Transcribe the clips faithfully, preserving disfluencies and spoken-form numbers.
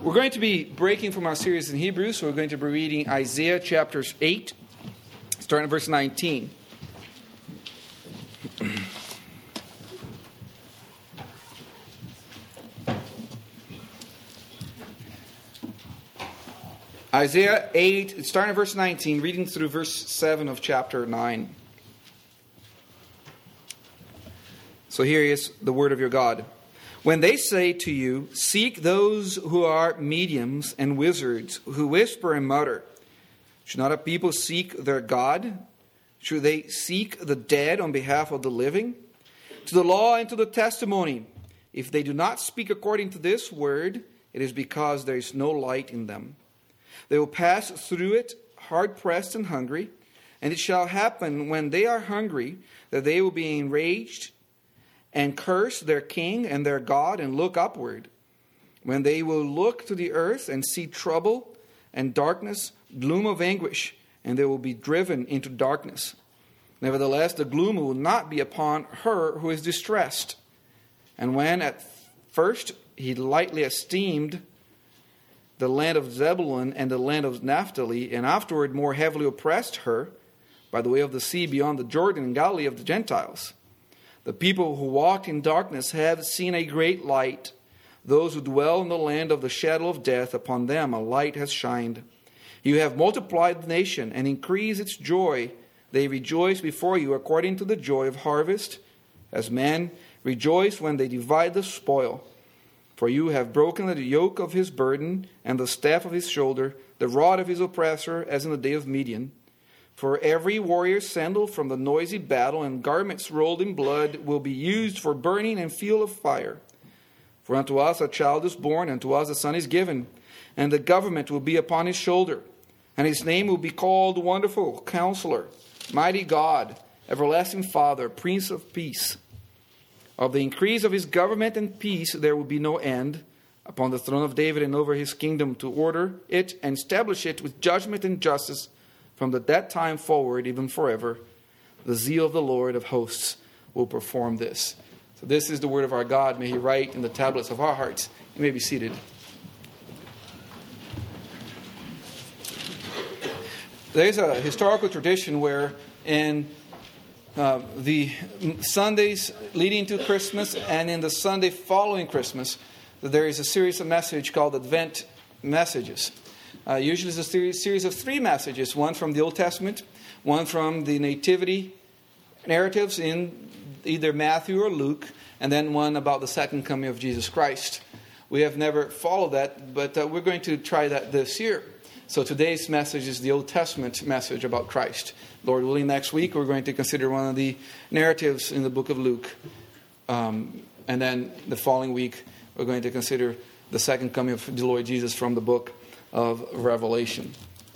We're going to be breaking from our series in Hebrews, so we're going to be reading Isaiah chapters eight, starting at verse nineteen. Isaiah eight, starting at verse nineteen, reading through verse seven of chapter nine. So here is the word of your God. When they say to you, seek those who are mediums and wizards, who whisper and mutter, should not a people seek their God? Should they seek the dead on behalf of the living? To the law and to the testimony, if they do not speak according to this word, it is because there is no light in them. They will pass through it, hard-pressed and hungry, and it shall happen when they are hungry that they will be enraged and curse their king and their God and look upward. When they will look to the earth and see trouble and darkness, gloom of anguish, and they will be driven into darkness. Nevertheless, the gloom will not be upon her who is distressed. And when at first he lightly esteemed the land of Zebulun and the land of Naphtali, and afterward more heavily oppressed her by the way of the sea beyond the Jordan and Galilee of the Gentiles. The people who walked in darkness have seen a great light. Those who dwell in the land of the shadow of death, upon them a light has shined. You have multiplied the nation and increased its joy. They rejoice before you according to the joy of harvest, as men rejoice when they divide the spoil. For you have broken the yoke of his burden and the staff of his shoulder, the rod of his oppressor, as in the day of Midian. For every warrior's sandal from the noisy battle and garments rolled in blood will be used for burning and fuel of fire. For unto us a child is born, and to us a son is given, and the government will be upon his shoulder. And his name will be called Wonderful, Counselor, Mighty God, Everlasting Father, Prince of Peace. Of the increase of his government and peace there will be no end, upon the throne of David and over his kingdom, to order it and establish it with judgment and justice, from that time forward, even forever. The zeal of the Lord of hosts will perform this. So this is the word of our God. May he write in the tablets of our hearts. You may be seated. There's a historical tradition where in uh, the Sundays leading to Christmas and in the Sunday following Christmas, there is a series of messages called Advent messages. Uh, usually it's a series, series of three messages, one from the Old Testament, one from the Nativity narratives in either Matthew or Luke, and then one about the second coming of Jesus Christ. We have never followed that, but uh, we're going to try that this year. So today's message is the Old Testament message about Christ. Lord willing, next week we're going to consider one of the narratives in the book of Luke. Um, and then the following week we're going to consider the second coming of the Lord Jesus from the book of Revelation.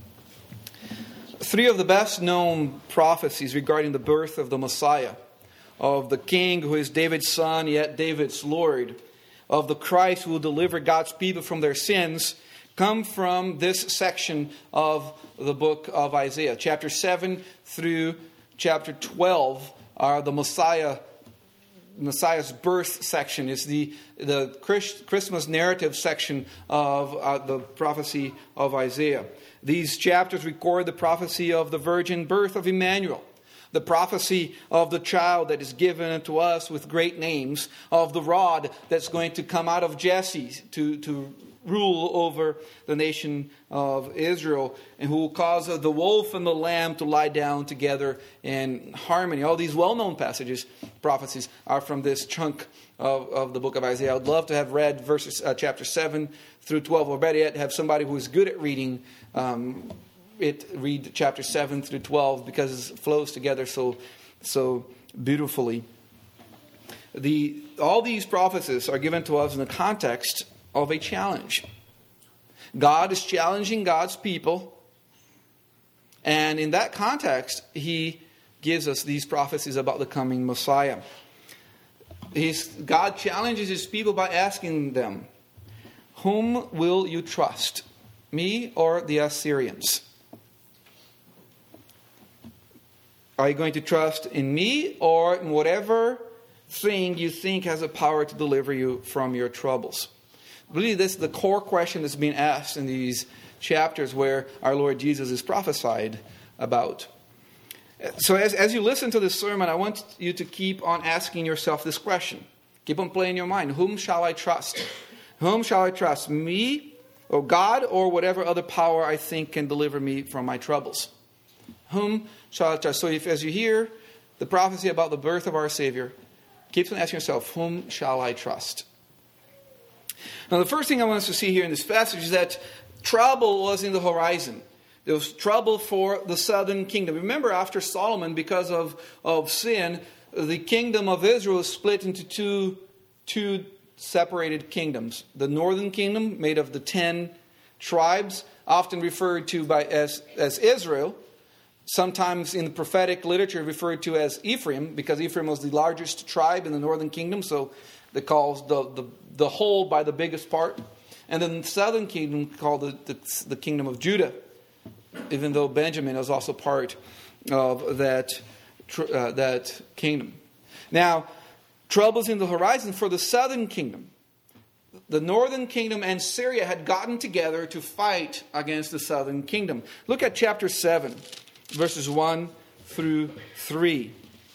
Three of the best known prophecies regarding the birth of the Messiah, of the King who is David's son yet David's Lord, of the Christ who will deliver God's people from their sins, come from this section of the book of Isaiah. Chapter seven through chapter twelve are the Messiah Messiah's birth section, is the, the Christmas narrative section of uh, the prophecy of Isaiah. These chapters record the prophecy of the virgin birth of Emmanuel, the prophecy of the child that is given unto us with great names, of the rod that's going to come out of Jesse to, to rule over the nation of Israel, and who will cause the wolf and the lamb to lie down together in harmony. All these well-known passages, prophecies, are from this chunk of, of the book of Isaiah. I would love to have read verses uh, chapter seven through twelve, or better yet, have somebody who is good at reading um, it read chapter seven through twelve, because it flows together so so beautifully. The all these prophecies are given to us in the context of a challenge. God is challenging God's people, and in that context, He gives us these prophecies about the coming Messiah. He's, God challenges His people by asking them, whom will you trust, me or the Assyrians? Are you going to trust in me or in whatever thing you think has the power to deliver you from your troubles? really this is the core question that's being asked in these chapters where our Lord Jesus is prophesied about. So as, as you listen to this sermon, I want you to keep on asking yourself this question. Keep on playing your mind. Whom shall I trust? Whom shall I trust? Me, or God, or whatever other power I think can deliver me from my troubles? Whom shall I trust? So if, as you hear the prophecy about the birth of our Savior, keep on asking yourself, whom shall I trust? Now the first thing I want us to see here in this passage is that trouble was in the horizon. There was trouble for the southern kingdom. Remember, after Solomon, because of, of sin, the kingdom of Israel was split into two, two separated kingdoms. The northern kingdom, made of the ten tribes, often referred to by as, as Israel. Sometimes in the prophetic literature referred to as Ephraim, because Ephraim was the largest tribe in the northern kingdom, so they called the, the, the whole by the biggest part. And then the southern kingdom called the, the, the kingdom of Judah, even though Benjamin was also part of that, uh, that kingdom. Now, troubles in the horizon for the southern kingdom. The northern kingdom and Syria had gotten together to fight against the southern kingdom. Look at chapter seven, verses one through three.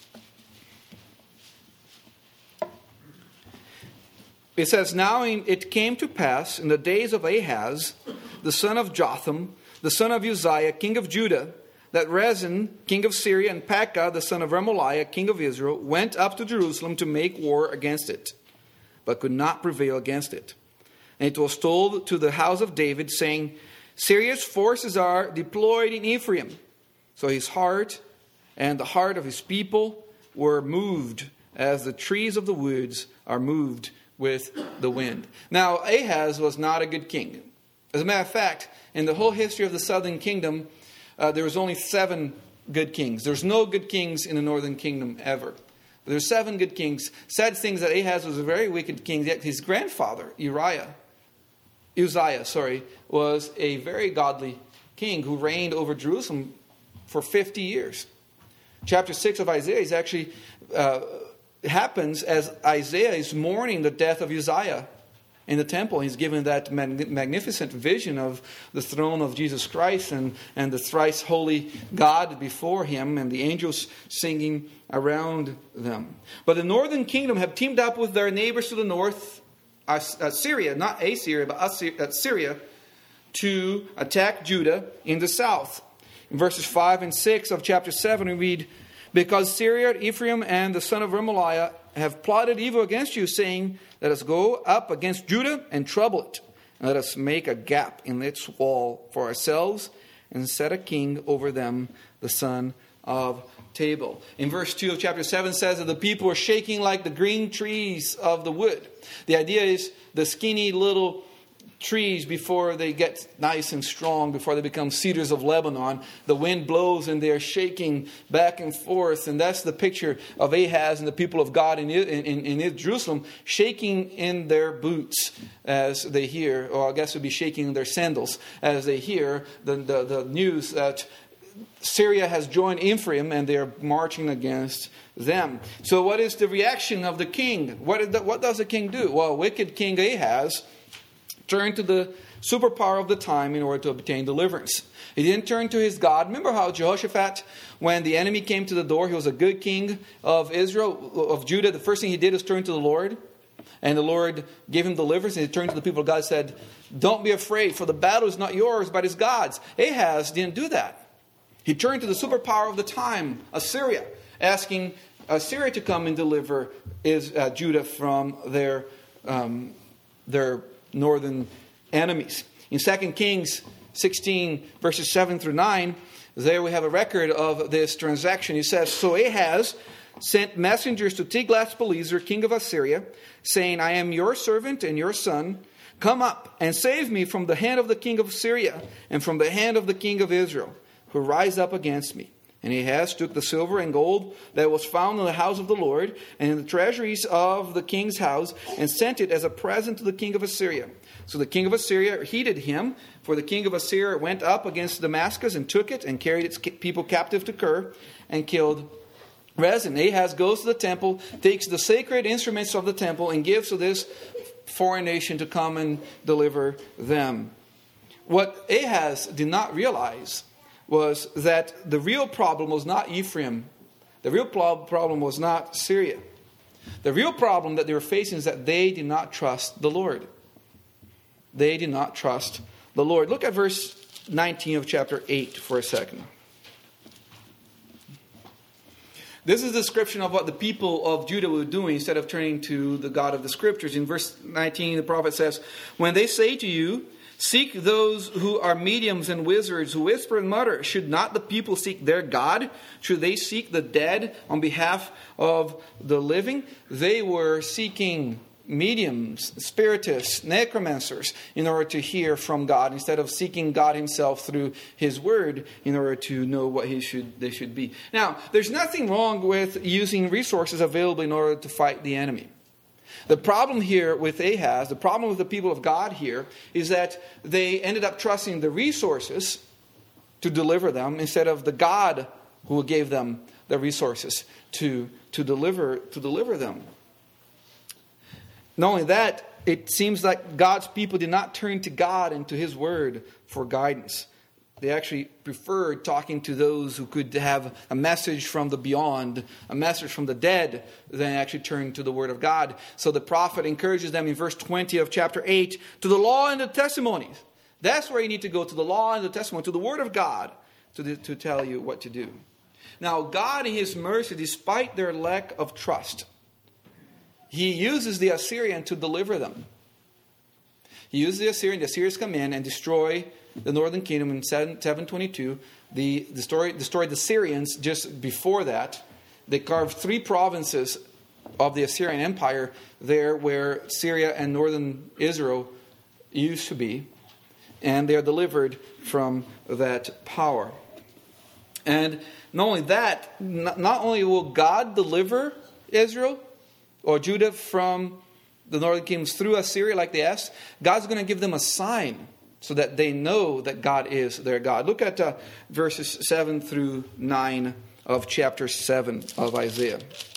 It says, "Now it came to pass in the days of Ahaz, the son of Jotham, the son of Uzziah, king of Judah, that Rezin, king of Syria, and Pekah, the son of Remaliah, king of Israel, went up to Jerusalem to make war against it, but could not prevail against it. And it was told to the house of David, saying, Syria's forces are deployed in Ephraim. So his heart and the heart of his people were moved, as the trees of the woods are moved with the wind." Now, Ahaz was not a good king. As a matter of fact, in the whole history of the southern kingdom, uh, there was only seven good kings. There's no good kings in the northern kingdom ever. But there's seven good kings. Sad things that Ahaz was a very wicked king. Yet his grandfather, Uriah, Uzziah, sorry, was a very godly king who reigned over Jerusalem for fifty years. Chapter six of Isaiah is actually uh, happens as Isaiah is mourning the death of Uzziah in the temple. He's given that magnificent vision of the throne of Jesus Christ and, and the thrice holy God before him and the angels singing around them. But the northern kingdom have teamed up with their neighbors to the north, Assyria, not Assyria, but Assyria, to attack Judah in the south. In verses five and six of chapter seven we read, "Because Syria, Ephraim, and the son of Remaliah have plotted evil against you, saying, Let us go up against Judah and trouble it, and let us make a gap in its wall for ourselves, and set a king over them, the son of Tabel." In verse two of chapter seven says that the people were shaking like the green trees of the wood. The idea is the skinny little trees, before they get nice and strong, before they become cedars of Lebanon, the wind blows and they're shaking back and forth. And that's the picture of Ahaz and the people of God in, in, in, in Jerusalem, shaking in their boots as they hear, or I guess it would be shaking in their sandals, as they hear the, the, the news that Syria has joined Ephraim and they are marching against them. So what is the reaction of the king? What, is the, what does the king do? Well, wicked King Ahaz turned to the superpower of the time in order to obtain deliverance. He didn't turn to his God. Remember how Jehoshaphat, when the enemy came to the door, he was a good king of Israel, of Judah. The first thing he did was turn to the Lord. And the Lord gave him deliverance. And he turned to the people of God and said, "Don't be afraid, for the battle is not yours, but it's God's." Ahaz didn't do that. He turned to the superpower of the time, Assyria, asking Assyria to come and deliver is, uh, Judah from their um, their northern enemies. In Second Kings sixteen, verses seven through nine, there we have a record of this transaction. He says, "So Ahaz sent messengers to Tiglath-Pileser, king of Assyria, saying, I am your servant and your son. Come up and save me from the hand of the king of Syria and from the hand of the king of Israel, who rise up against me." And Ahaz took the silver and gold that was found in the house of the Lord and in the treasuries of the king's house, and sent it as a present to the king of Assyria. So the king of Assyria heeded him, for the king of Assyria went up against Damascus and took it and carried its people captive to Kir and killed Rezin. Ahaz goes to the temple, takes the sacred instruments of the temple, and gives to this foreign nation to come and deliver them. What Ahaz did not realize was that the real problem was not Ephraim. The real problem was not Syria. The real problem that they were facing is that they did not trust the Lord. They did not trust the Lord. Look at verse nineteen of chapter eight for a second. This is a description of what the people of Judah were doing instead of turning to the God of the Scriptures. In verse nineteen, the prophet says, "When they say to you, seek those who are mediums and wizards who whisper and mutter, should not the people seek their God? Should they seek the dead on behalf of the living?" They were seeking mediums, spiritists, necromancers in order to hear from God instead of seeking God himself through his word in order to know what he should they should be. Now, there's nothing wrong with using resources available in order to fight the enemy. The problem here with Ahaz, the problem with the people of God here, is that they ended up trusting the resources to deliver them instead of the God who gave them the resources to, to deliver to deliver them. Not only that, it seems like God's people did not turn to God and to his word for guidance. They actually preferred talking to those who could have a message from the beyond, a message from the dead, than actually turn to the word of God. So the prophet encourages them in verse twenty of chapter eight, to the law and the testimonies. That's where you need to go, to the law and the testimony, to the word of God, to, the, to tell you what to do. Now, God in his mercy, despite their lack of trust, he uses the Assyrian to deliver them. He uses the Assyrian. The Assyrians come in and destroy the northern kingdom in seven twenty-two. The, the story destroyed the Syrians just before that. They carved three provinces of the Assyrian Empire there where Syria and northern Israel used to be. And they are delivered from that power. And not only that, not only will God deliver Israel or Judah from the northern kingdoms through Assyria like they asked, God's going to give them a sign so that they know that God is their God. Look at uh, verses seven through nine of chapter seven of Isaiah.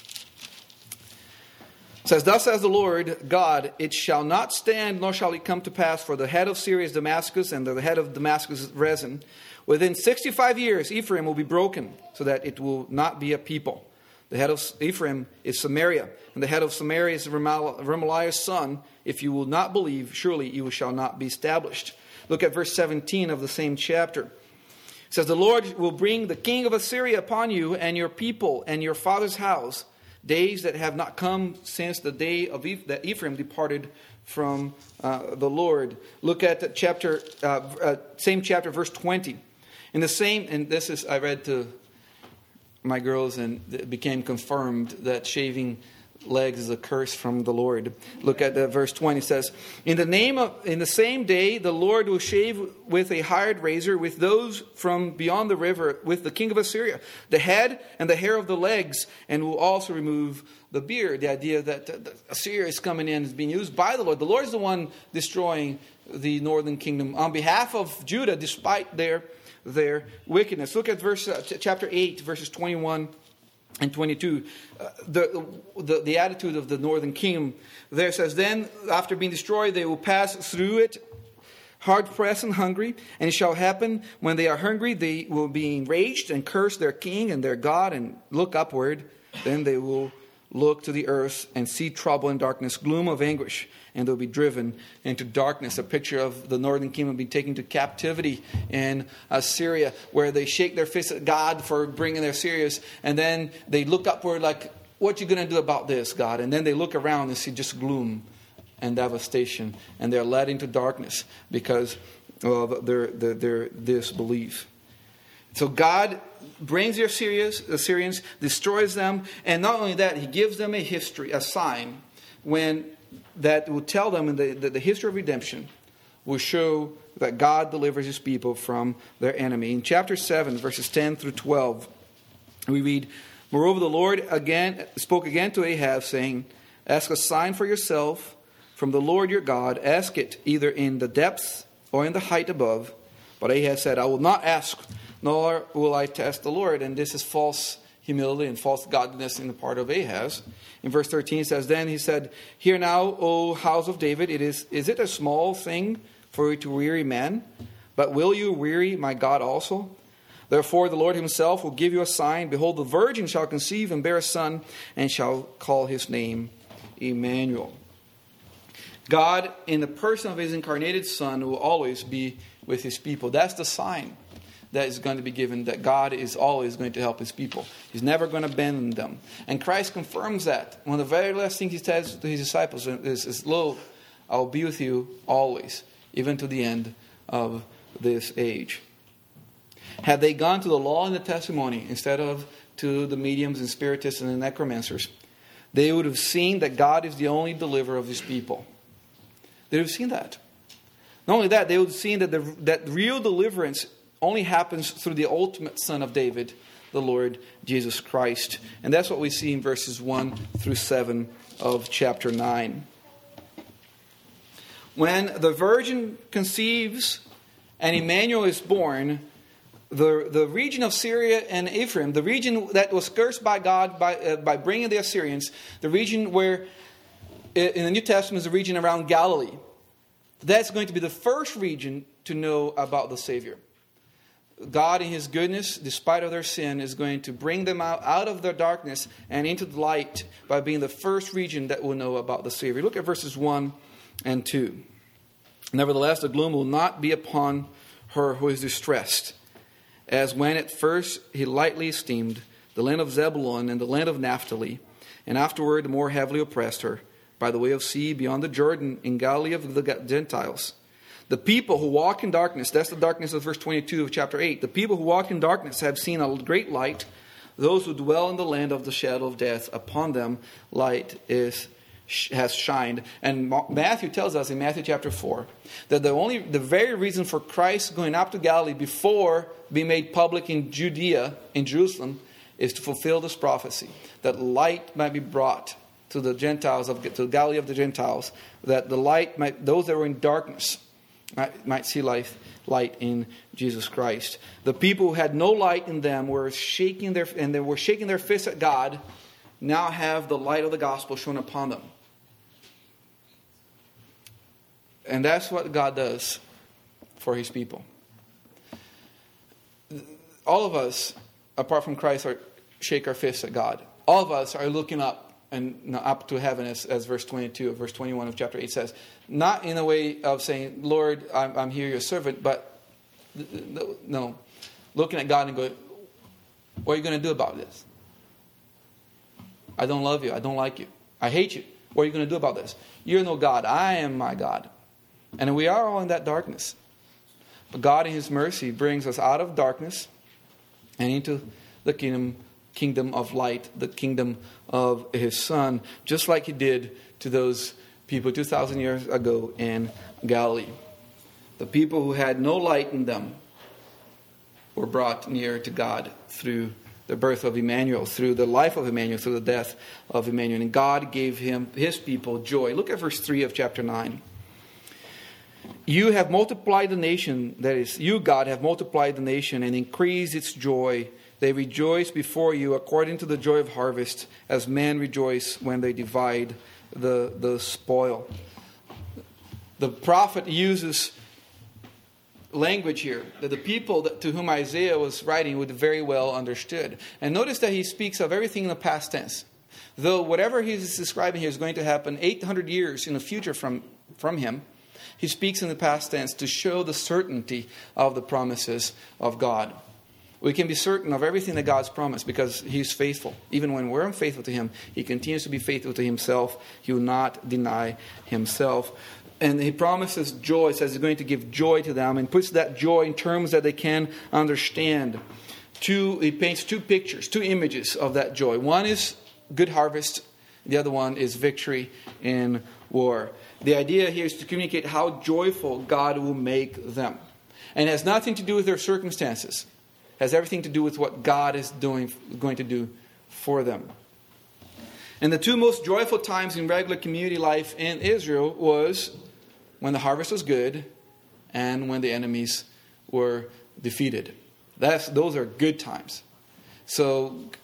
It says, "Thus says the Lord God, it shall not stand, nor shall it come to pass, for the head of Syria is Damascus, and the head of Damascus is Rezin. Within sixty-five years Ephraim will be broken, so that it will not be a people. The head of Ephraim is Samaria, and the head of Samaria is Remaliah's son. If you will not believe, surely you shall not be established." Look at verse seventeen of the same chapter. It says, "The Lord will bring the king of Assyria upon you and your people and your father's house, days that have not come since the day of e- that Ephraim departed from uh, the Lord." Look at chapter, uh, uh, same chapter, verse twenty. In the same, and this is, I read to my girls, and it became confirmed that shaving legs is a curse from the Lord. Look at the verse twenty. It says, "In the name of, in the same day, the Lord will shave with a hired razor with those from beyond the river, with the king of Assyria, the head and the hair of the legs, and will also remove the beard." The idea that uh, Assyria is coming in is being used by the Lord. The Lord is the one destroying the northern kingdom on behalf of Judah, despite their their wickedness. Look at verse uh, chapter eight, verses twenty-one and twenty-two. Uh, the, the the attitude of the northern kingdom there says, "Then after being destroyed, they will pass through it, hard pressed and hungry. And it shall happen when they are hungry, they will be enraged and curse their king and their God and look upward. Then they will look to the earth and see trouble and darkness, gloom of anguish, and they'll be driven into darkness." A picture of the northern kingdom being taken to captivity in Assyria, where they shake their fists at God for bringing their Assyrians, and then they look upward like, "What you going to do about this, God?" And then they look around and see just gloom and devastation, and they're led into darkness because of their their, their disbelief. So God brings the Assyrians, Assyrians, destroys them, and not only that, he gives them a history, a sign, when that will tell them in the, the, the history of redemption will show that God delivers his people from their enemy. In chapter seven, verses ten through twelve, we read, "Moreover, the Lord again spoke again to Ahaz, saying, Ask a sign for yourself from the Lord your God. Ask it either in the depths or in the height above." But Ahaz said, "I will not ask, nor will I test the Lord." And this is false humility and false godliness in the part of Ahaz. In verse thirteen it says, Then he said, Hear now, O house of David, it is, is it a small thing for you to weary man? But will you weary my God also? Therefore the Lord himself will give you a sign. Behold, the virgin shall conceive and bear a son, and shall call his name Emmanuel. God, in the person of his incarnated Son, will always be with his people. That's the sign that is going to be given, that God is always going to help his people. He's never going to abandon them. And Christ confirms that. One of the very last things he says to his disciples is, is Lo, I will be with you always, even to the end of this age. Had they gone to the law and the testimony instead of to the mediums and spiritists and the necromancers, they would have seen that God is the only deliverer of his people. They would have seen that. Not only that, they would have seen that, the, that real deliverance only happens through the ultimate Son of David, the Lord Jesus Christ. And that's what we see in verses one through seven of chapter nine. When the virgin conceives and Emmanuel is born, the, the region of Syria and Ephraim, the region that was cursed by God by, uh, by bringing the Assyrians, the region where in the New Testament is the region around Galilee, that's going to be the first region to know about the Savior. God in his goodness, despite of their sin, is going to bring them out, out of their darkness and into the light by being the first region that will know about the Savior. Look at verses one and two. Nevertheless, the gloom will not be upon her who is distressed, as when at first he lightly esteemed the land of Zebulun and the land of Naphtali, and afterward more heavily oppressed her, by the way of sea beyond the Jordan in Galilee of the Gentiles. The people who walk in darkness, that's the darkness of verse twenty-two of chapter eight. The people who walk in darkness have seen a great light. Those who dwell in the land of the shadow of death, upon them light is has shined. And Matthew tells us in Matthew chapter four that the only the very reason for Christ going up to Galilee before being made public in Judea, in Jerusalem, is to fulfill this prophecy, that light might be brought to the Gentiles, of to the Galilee of the Gentiles, that the light might, those that were in darkness might, might see life, light in Jesus Christ. The people who had no light in them were shaking their and they were shaking their fists at God, now have the light of the gospel shone upon them. And that's what God does for his people. All of us, apart from Christ, are shake our fists at God. All of us are looking up and up to heaven, as, as verse twenty-two or verse twenty-one of chapter eight says. Not in a way of saying, Lord, I'm, I'm here, your servant, but no. Looking at God and going, what are you going to do about this? I don't love you. I don't like you. I hate you. What are you going to do about this? You're no God. I am my God. And we are all in that darkness. But God in his mercy brings us out of darkness and into the kingdom kingdom of light, the kingdom of his Son, just like he did to those people two thousand years ago in Galilee. The people who had no light in them were brought near to God through the birth of Emmanuel, through the life of Emmanuel, through the death of Emmanuel. And God gave him, his people, joy. Look at verse three of chapter nine. You have multiplied the nation, that is, you, God, have multiplied the nation and increased its joy. They rejoice before you according to the joy of harvest, as men rejoice when they divide the, the spoil. The prophet uses language here that the people that, to whom Isaiah was writing would very well understood. And notice that he speaks of everything in the past tense. Though whatever he's describing here is going to happen eight hundred years in the future from, from him, he speaks in the past tense to show the certainty of the promises of God. We can be certain of everything that God's promised because he's faithful. Even when we're unfaithful to him, he continues to be faithful to himself. He will not deny himself. And he promises joy, says he's going to give joy to them, and puts that joy in terms that they can understand. Two, he paints two pictures, two images of that joy. One is good harvest. The other one is victory in war. The idea here is to communicate how joyful God will make them. And it has nothing to do with their circumstances. It has everything to do with what God is doing, going to do for them. And the two most joyful times in regular community life in Israel was when the harvest was good and when the enemies were defeated. That's, those are good times. So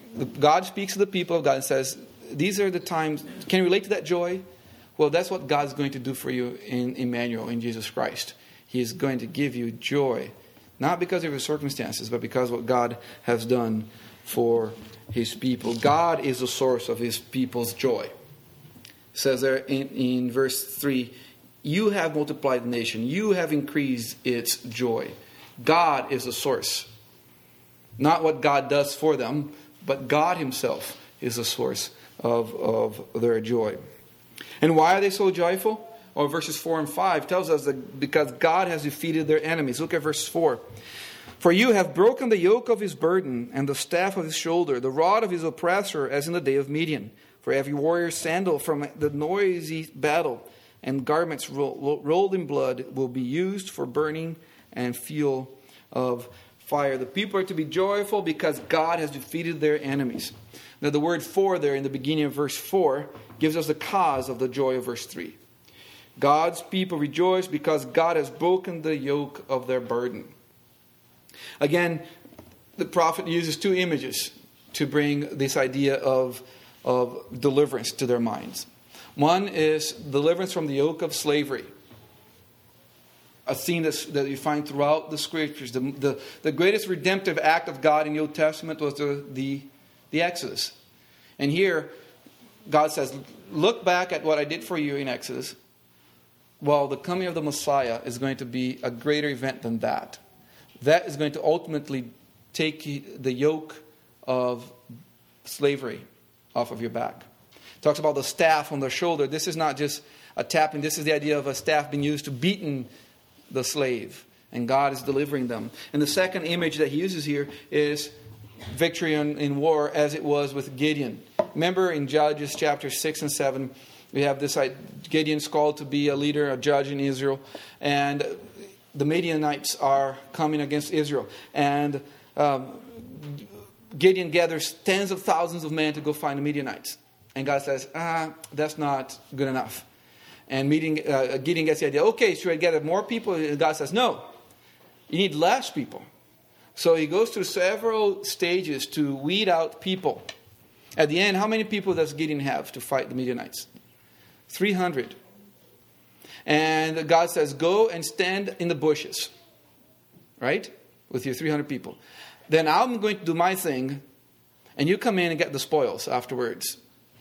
God speaks to the people of God and says, these are the times. Can you relate to that joy? Well, that's what God's going to do for you in Emmanuel, in Jesus Christ. He is going to give you joy. Not because of your circumstances, but because of what God has done for His people. God is the source of His people's joy. It says there in, in verse three, you have multiplied the nation. You have increased its joy. God is the source. Not what God does for them, but God Himself is the source of, of their joy. And why are they so joyful? Or verses four and five tells us that because God has defeated their enemies. Look at verse four. For you have broken the yoke of his burden and the staff of his shoulder, the rod of his oppressor, as in the day of Midian. For every warrior's sandal from the noisy battle and garments ro- rolled in blood will be used for burning and fuel of fire. The people are to be joyful because God has defeated their enemies. Now the word for there in the beginning of verse four gives us the cause of the joy of verse three. God's people rejoice because God has broken the yoke of their burden. Again, the prophet uses two images to bring this idea of, of deliverance to their minds. One is deliverance from the yoke of slavery. A theme that's, that you find throughout the Scriptures. The, the, the greatest redemptive act of God in the Old Testament was the, the, the Exodus. And here, God says, look back at what I did for you in Exodus. Well, the coming of the Messiah is going to be a greater event than that. That is going to ultimately take the yoke of slavery off of your back. It talks about the staff on the shoulder. This is not just a tapping. This is the idea of a staff being used to beaten the slave. And God is delivering them. And the second image that he uses here is victory in, in war as it was with Gideon. Remember in Judges chapter six and seven, we have this, Gideon's called to be a leader, a judge in Israel. And the Midianites are coming against Israel. And um, Gideon gathers tens of thousands of men to go find the Midianites. And God says, ah, that's not good enough. And meeting, uh, Gideon gets the idea, okay, should I gather more people? And God says, no, you need less people. So he goes through several stages to weed out people. At the end, how many people does Gideon have to fight the Midianites? three hundred. And God says, go and stand in the bushes. Right? With your three hundred people. Then I'm going to do my thing. And you come in and get the spoils afterwards.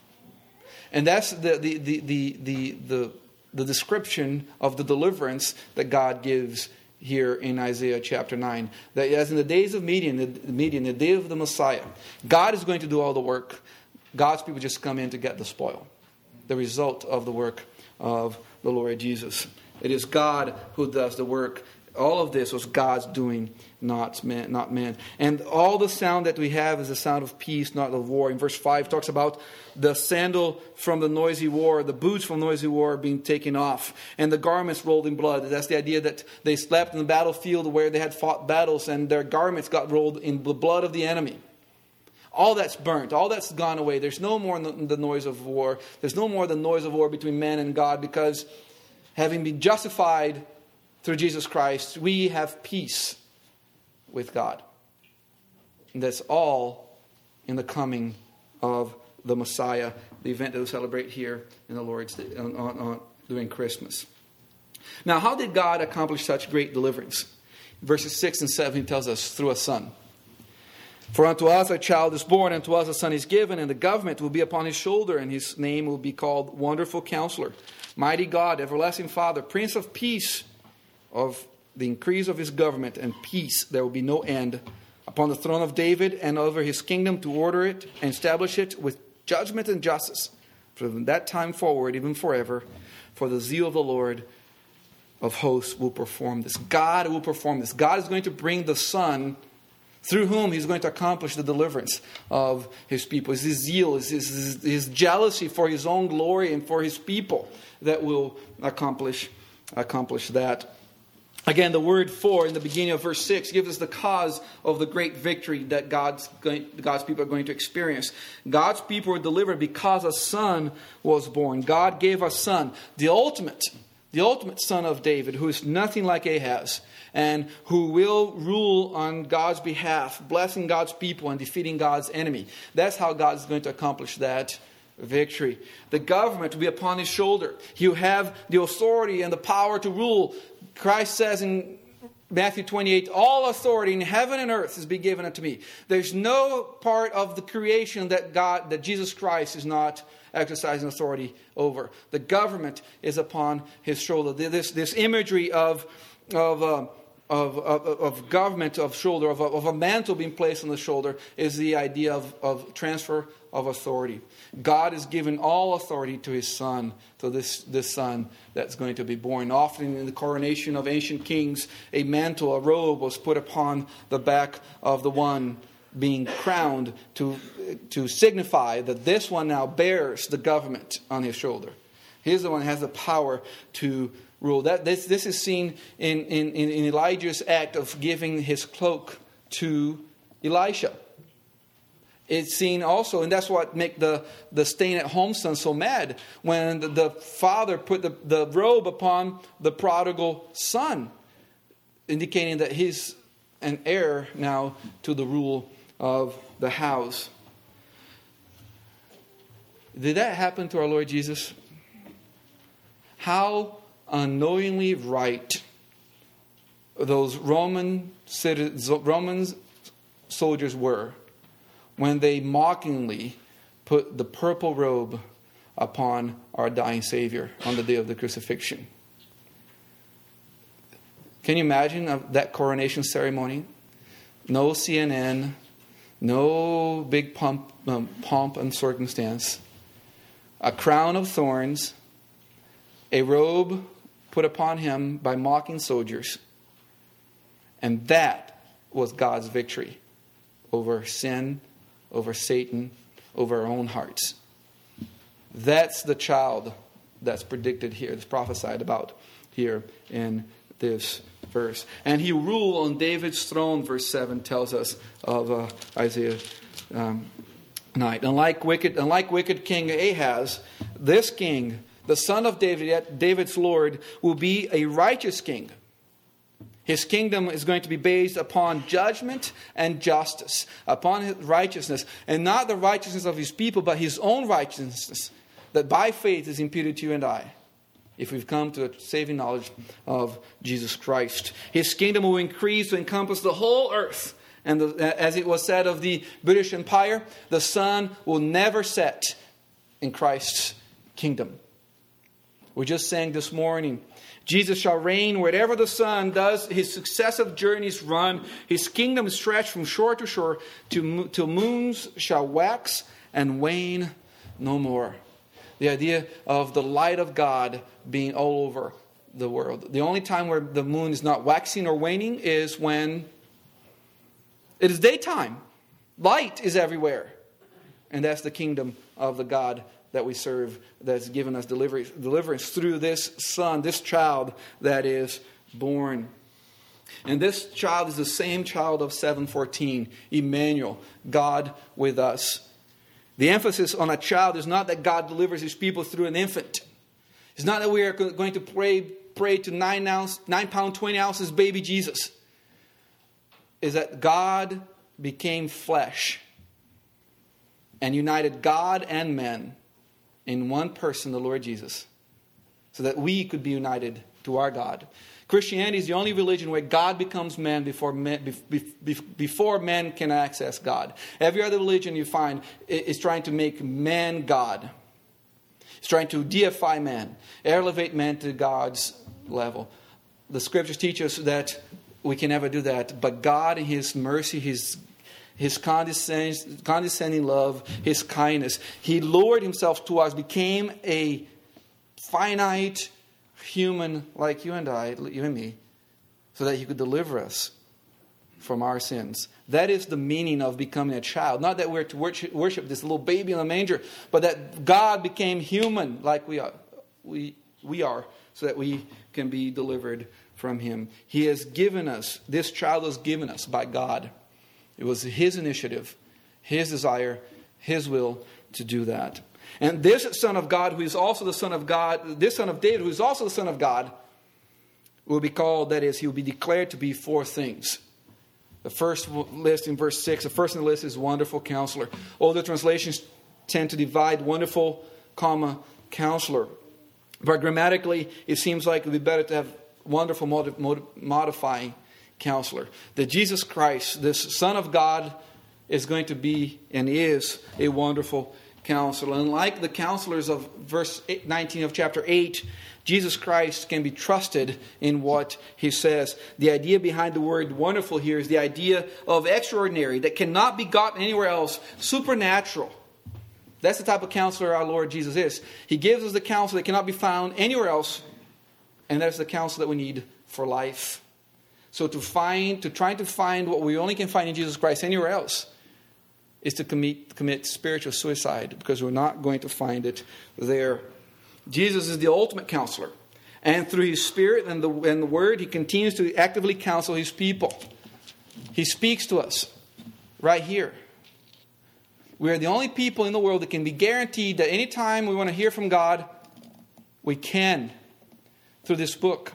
And that's the the the the the, the, the description of the deliverance that God gives here in Isaiah chapter nine. That as in the days of Midian, the Midian, the day of the Messiah, God is going to do all the work. God's people just come in to get the spoil. The result of the work of the Lord Jesus. It is God who does the work. All of this was God's doing, not man. Not man. And all the sound that we have is the sound of peace, not of war. In verse five talks about the sandal from the noisy war, the boots from noisy war being taken off, and the garments rolled in blood. That's the idea that they slept in the battlefield where they had fought battles, and their garments got rolled in the blood of the enemy. All that's burnt. All that's gone away. There's no more the noise of war. There's no more the noise of war between man and God, because having been justified through Jesus Christ, we have peace with God. And that's all in the coming of the Messiah, the event that we celebrate here in the Lord's Day, on, on, on, during Christmas. Now, how did God accomplish such great deliverance? Verses six and seven tells us, through a son. For unto us a child is born, unto us a son is given, and the government will be upon his shoulder, and his name will be called Wonderful Counselor, Mighty God, Everlasting Father, Prince of Peace. Of the increase of his government and peace there will be no end upon the throne of David and over his kingdom, to order it and establish it with judgment and justice from that time forward, even forever. For the zeal of the Lord of hosts will perform this. God will perform this. God is going to bring the Son, through whom he's going to accomplish the deliverance of his people. It's his zeal, it's his, his, his jealousy for his own glory and for his people that will accomplish, accomplish that. Again, the word for in the beginning of verse six gives us the cause of the great victory that God's going, God's people are going to experience. God's people were delivered because a son was born. God gave a son, the ultimate, the ultimate son of David, who is nothing like Ahaz, and who will rule on God's behalf, blessing God's people and defeating God's enemy. That's how God is going to accomplish that victory. The government will be upon his shoulder. He'll have the authority and the power to rule. Christ says in Matthew twenty-eight, all authority in heaven and earth has been given unto me. There's no part of the creation that God, that Jesus Christ is not exercising authority over. The government is upon his shoulder. This, this imagery of, of, uh, of, of, of government, of shoulder, of a, of a mantle being placed on the shoulder is the idea of, of transfer of authority. God has given all authority to his Son, to this, this Son that's going to be born. Often in the coronation of ancient kings, a mantle, a robe was put upon the back of the one being crowned to, to signify that this one now bears the government on his shoulder. He's the one who has the power to rule. That this, this is seen in, in, in Elijah's act of giving his cloak to Elisha. It's seen also, and that's what make the, the staying-at-home son so mad, when the, the father put the, the robe upon the prodigal son, indicating that he's an heir now to the rule of the house. Did that happen to our Lord Jesus? How unknowingly right those Roman citizens, Roman soldiers were when they mockingly put the purple robe upon our dying Savior on the day of the crucifixion. Can you imagine that coronation ceremony? No C N N, no big pomp, um, pomp and circumstance. A crown of thorns, a robe put upon him by mocking soldiers. And that was God's victory over sin, over Satan, over our own hearts. That's the child that's predicted here, that's prophesied about here in this verse. And he ruled on David's throne, verse seven tells us of uh, Isaiah um, nine. Unlike wicked, unlike wicked King Ahaz, this king, the son of David, David's Lord, will be a righteous king. His kingdom is going to be based upon judgment and justice, upon his righteousness, and not the righteousness of his people, but his own righteousness, that by faith is imputed to you and I, if we've come to a saving knowledge of Jesus Christ. His kingdom will increase to encompass the whole earth. And the, as it was said of the British Empire, the sun will never set in Christ's kingdom. We just sang this morning, Jesus shall reign wherever the sun does his successive journeys run. His kingdom is stretched from shore to shore till, till moons shall wax and wane no more. The idea of the light of God being all over the world. The only time where the moon is not waxing or waning is when it is daytime. Light is everywhere. And that's the kingdom of the God that we serve, that's given us deliverance, deliverance through this son, this child that is born. And this child is the same child of seven fourteen, Emmanuel, God with us. The emphasis on a child is not that God delivers his people through an infant. It's not that we are going to pray, pray to nine ounce, nine pound, twenty ounces baby Jesus. Is that God became flesh and united God and men in one person, the Lord Jesus, so that we could be united to our God. Christianity is the only religion where God becomes man before man, before man can access God. Every other religion you find is trying to make man God. It's trying to deify man, elevate man to God's level. The scriptures teach us that we can never do that, but God in his mercy, his His condescending, condescending love, his kindness. He lowered himself to us, became a finite human like you and I, you and me, so that he could deliver us from our sins. That is the meaning of becoming a child. Not that we're to worship, worship this little baby in a manger, but that God became human like we are, we, we are, so that we can be delivered from him. He has given us, this child was given us by God. It was his initiative, his desire, his will to do that. And this Son of God, who is also the Son of God, this Son of David, who is also the Son of God, will be called, that is, he will be declared to be four things. The first list in verse six, the first in the list is Wonderful Counselor. Older translations tend to divide Wonderful, comma, Counselor. But grammatically, it seems like it would be better to have Wonderful, mod- mod- modifying Counselor. That Jesus Christ, this Son of God, is going to be and is a wonderful Counselor. And like the counselors of verse nineteen of chapter eight, Jesus Christ can be trusted in what he says. The idea behind the word wonderful here is the idea of extraordinary, that cannot be gotten anywhere else, supernatural. That's the type of counselor our Lord Jesus is. He gives us the counsel that cannot be found anywhere else, and that's the counsel that we need for life. So to find, to try to find what we only can find in Jesus Christ anywhere else is to commit, commit spiritual suicide, because we're not going to find it there. Jesus is the ultimate counselor. And through his Spirit and the, and the Word, he continues to actively counsel his people. He speaks to us right here. We are the only people in the world that can be guaranteed that anytime we want to hear from God, we can through this book.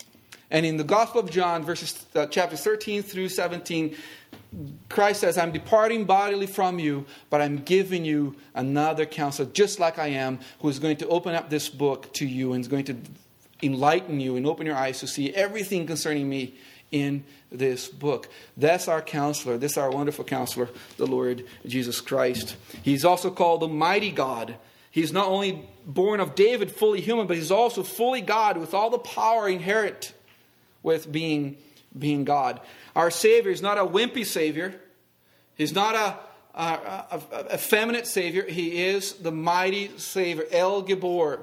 And in the Gospel of John, verses uh, chapters thirteen through seventeen, Christ says, I'm departing bodily from you, but I'm giving you another counselor, just like I am, who is going to open up this book to you and is going to enlighten you and open your eyes to see everything concerning me in this book. That's our counselor. This is our wonderful counselor, the Lord Jesus Christ. He's also called the mighty God. He's not only born of David, fully human, but he's also fully God, with all the power inherent with being, being God. Our Savior is not a wimpy Savior. He's not a, a, a, a effeminate Savior. He is the mighty Savior, El Gibor.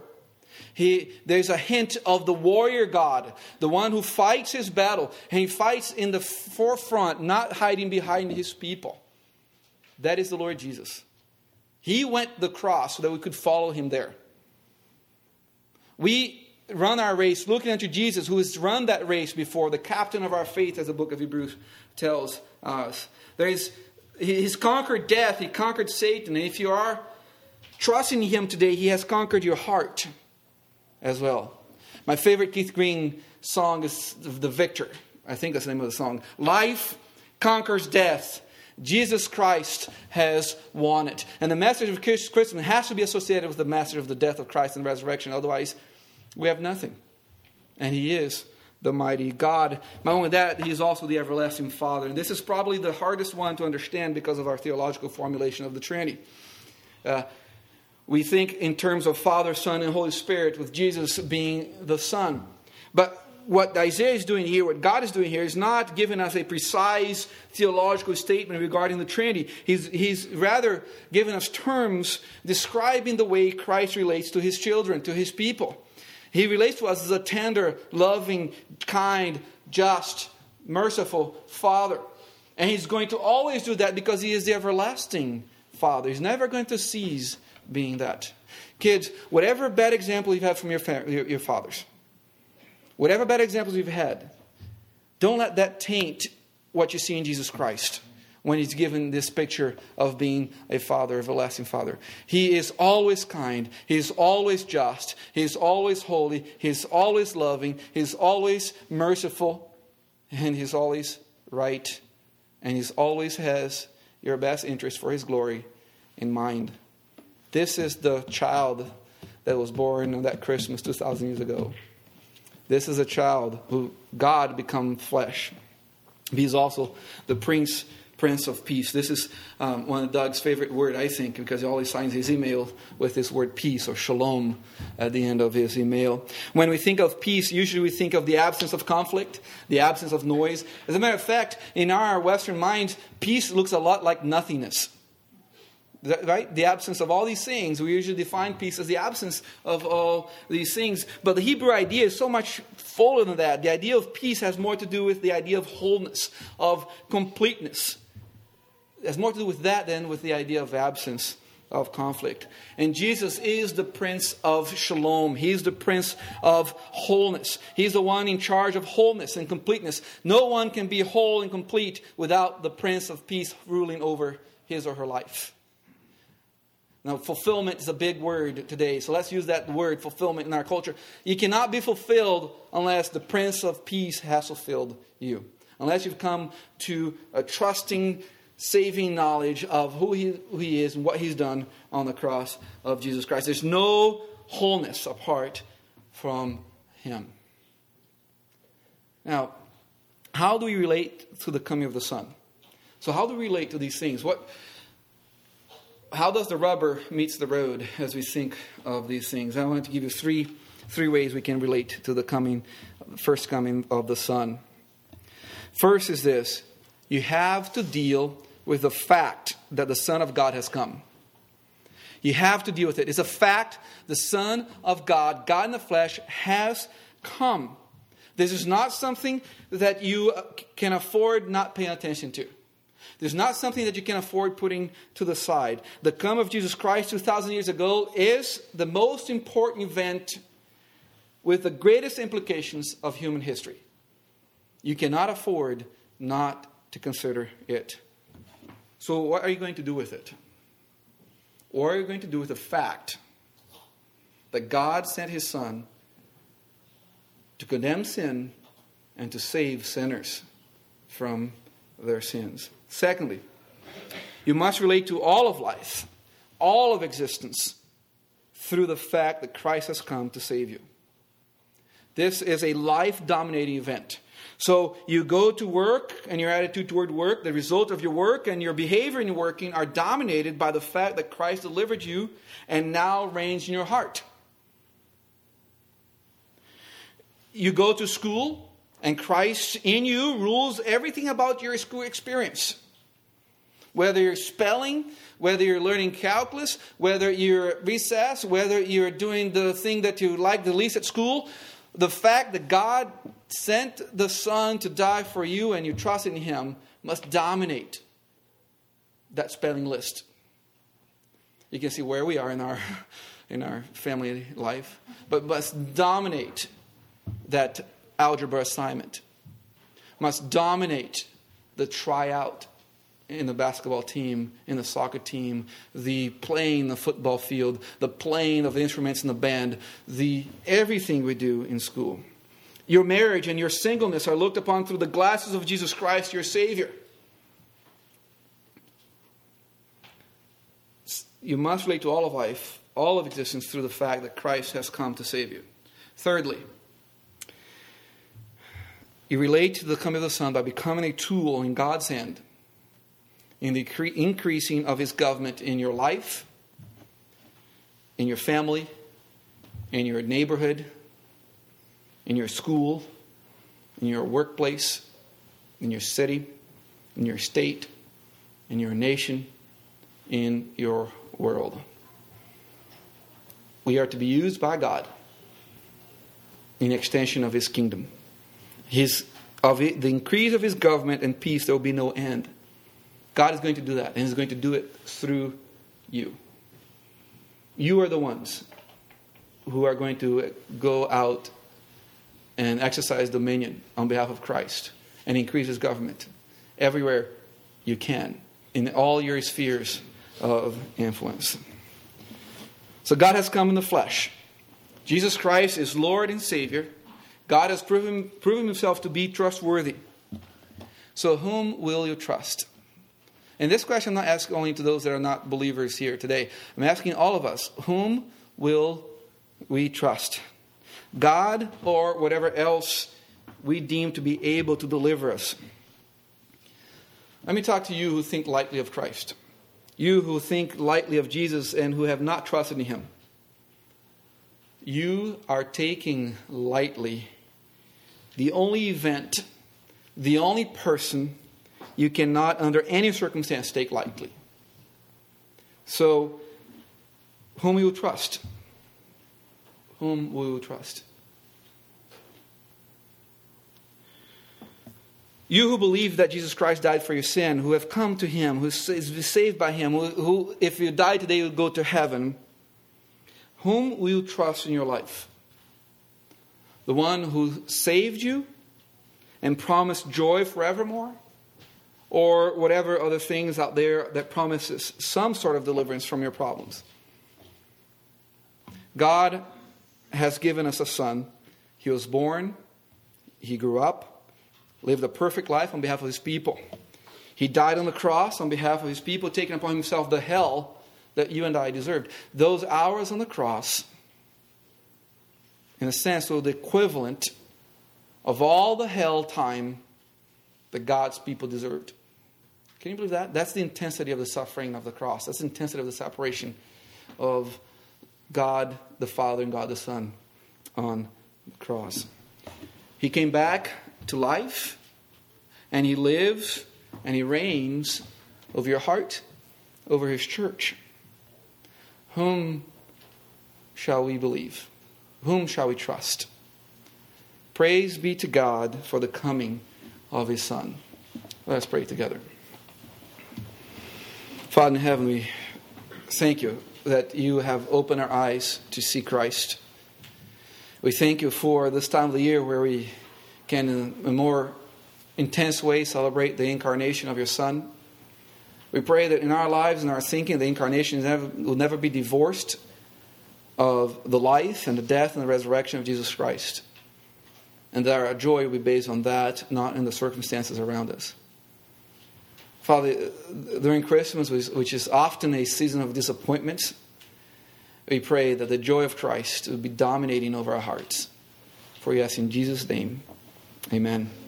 He, there's a hint of the warrior God, the one who fights his battle. And he fights in the forefront, not hiding behind his people. That is the Lord Jesus. He went the cross so that we could follow him there. We run our race looking unto Jesus, who has run that race before, the captain of our faith, as the book of Hebrews tells us. There is, he's conquered death, he conquered Satan, and if you are trusting him today, he has conquered your heart as well. My favorite Keith Green song is The Victor. I think that's the name of the song. Life conquers death. Jesus Christ has won it. And the message of Christmas has to be associated with the message of the death of Christ and the resurrection. Otherwise, we have nothing. And he is the mighty God. Not only that, he is also the everlasting Father. And this is probably the hardest one to understand because of our theological formulation of the Trinity. Uh, we think in terms of Father, Son, and Holy Spirit, with Jesus being the Son. But what Isaiah is doing here, what God is doing here, is not giving us a precise theological statement regarding the Trinity. He's, he's rather giving us terms describing the way Christ relates to his children, to his people. He relates to us as a tender, loving, kind, just, merciful Father. And he's going to always do that because he is the everlasting Father. He's never going to cease being that. Kids, whatever bad example you've had from your, fa- your, your fathers, whatever bad examples you've had, don't let that taint what you see in Jesus Christ when he's given this picture of being a Father, everlasting Father. He is always kind. He is always just. He is always holy. He is always loving. He is always merciful. And he's always right. And he always has your best interest for his glory in mind. This is the child that was born on that Christmas two thousand years ago. This is a child who God become flesh. He's also the Prince Prince of Peace. This is um, one of Doug's favorite word, I think, because he always signs his email with this word peace or shalom at the end of his email. When we think of peace, usually we think of the absence of conflict, the absence of noise. As a matter of fact, in our Western minds, peace looks a lot like nothingness. Right? The absence of all these things. We usually define peace as the absence of all these things. But the Hebrew idea is so much fuller than that. The idea of peace has more to do with the idea of wholeness, of completeness. It has more to do with that than with the idea of absence of conflict. And Jesus is the Prince of Shalom. He's the Prince of Wholeness. He's the one in charge of wholeness and completeness. No one can be whole and complete without the Prince of Peace ruling over his or her life. Now, fulfillment is a big word today, so let's use that word, fulfillment, in our culture. You cannot be fulfilled unless the Prince of Peace has fulfilled you. Unless you've come to a trusting, saving knowledge of who he, who he is and what he's done on the cross of Jesus Christ. There's no wholeness apart from him. Now, how do we relate to the coming of the Son? So how do we relate to these things? What... How does the rubber meets the road as we think of these things? I want to give you three three ways we can relate to the coming, first coming of the Son. First is this: you have to deal with the fact that the Son of God has come. You have to deal with it. It's a fact. The Son of God, God in the flesh, has come. This is not something that you can afford not paying attention to. There's not something that you can afford putting to the side. The coming of Jesus Christ two thousand years ago is the most important event with the greatest implications of human history. You cannot afford not to consider it. So what are you going to do with it? What are you going to do with the fact that God sent his Son to condemn sin and to save sinners from their sins? Secondly, you must relate to all of life, all of existence, through the fact that Christ has come to save you. This is a life-dominating event. So you go to work, and your attitude toward work, the result of your work and your behavior in working are dominated by the fact that Christ delivered you and now reigns in your heart. You go to school, and Christ in you rules everything about your school experience. Whether you're spelling, whether you're learning calculus, whether you're recess, whether you're doing the thing that you like the least at school, the fact that God sent the Son to die for you and you trust in him must dominate that spelling list. You can see where we are in our in our family life, but must dominate that algebra assignment, must dominate the tryout in the basketball team, in the soccer team, the playing the football field, the playing of the instruments in the band, the everything we do in school. Your marriage and your singleness are looked upon through the glasses of Jesus Christ, your Savior. You must relate to all of life, all of existence, through the fact that Christ has come to save you. Thirdly, you relate to the coming of the Son by becoming a tool in God's hand in the increasing of his government in your life, in your family, in your neighborhood, in your school, in your workplace, in your city, in your state, in your nation, in your world. We are to be used by God in extension of his kingdom. His, of it, the increase of his government and peace, there will be no end. God is going to do that, and he's going to do it through you. You are the ones who are going to go out and exercise dominion on behalf of Christ and increase his government everywhere you can, in all your spheres of influence. So God has come in the flesh. Jesus Christ is Lord and Savior. God has proven, proven himself to be trustworthy. So whom will you trust? And this question I'm not asking only to those that are not believers here today. I'm asking all of us, whom will we trust? God or whatever else we deem to be able to deliver us? Let me talk to you who think lightly of Christ. You who think lightly of Jesus and who have not trusted in him. You are taking lightly the only event, the only person you cannot under any circumstance take lightly. So, whom will you trust? Whom will you trust? You who believe that Jesus Christ died for your sin, who have come to him, who is saved by him, who, who if you die today, you will go to heaven, whom will you trust in your life? The one who saved you and promised joy forevermore? or whatever other things out there that promises some sort of deliverance from your problems. God has given us a son. He was born, he grew up, lived a perfect life on behalf of his people. He died on the cross on behalf of his people, taking upon himself the hell that you and I deserved. Those hours on the cross, in a sense, were the equivalent of all the hell time that God's people deserved. Can you believe that? That's the intensity of the suffering of the cross. That's the intensity of the separation of God the Father and God the Son on the cross. He came back to life, and he lives and he reigns over your heart, over his church. Whom shall we believe? Whom shall we trust? Praise be to God for the coming of his Son. Let us pray together. Father in heaven, we thank you that you have opened our eyes to see Christ. We thank you for this time of the year where we can, in a more intense way, celebrate the incarnation of your Son. We pray that in our lives and our thinking, the incarnation never, will never be divorced of the life and the death and the resurrection of Jesus Christ. And that our joy will be based on that, not in the circumstances around us. Father, during Christmas, which is often a season of disappointments, we pray that the joy of Christ will be dominating over our hearts. For we ask in Jesus' name, amen.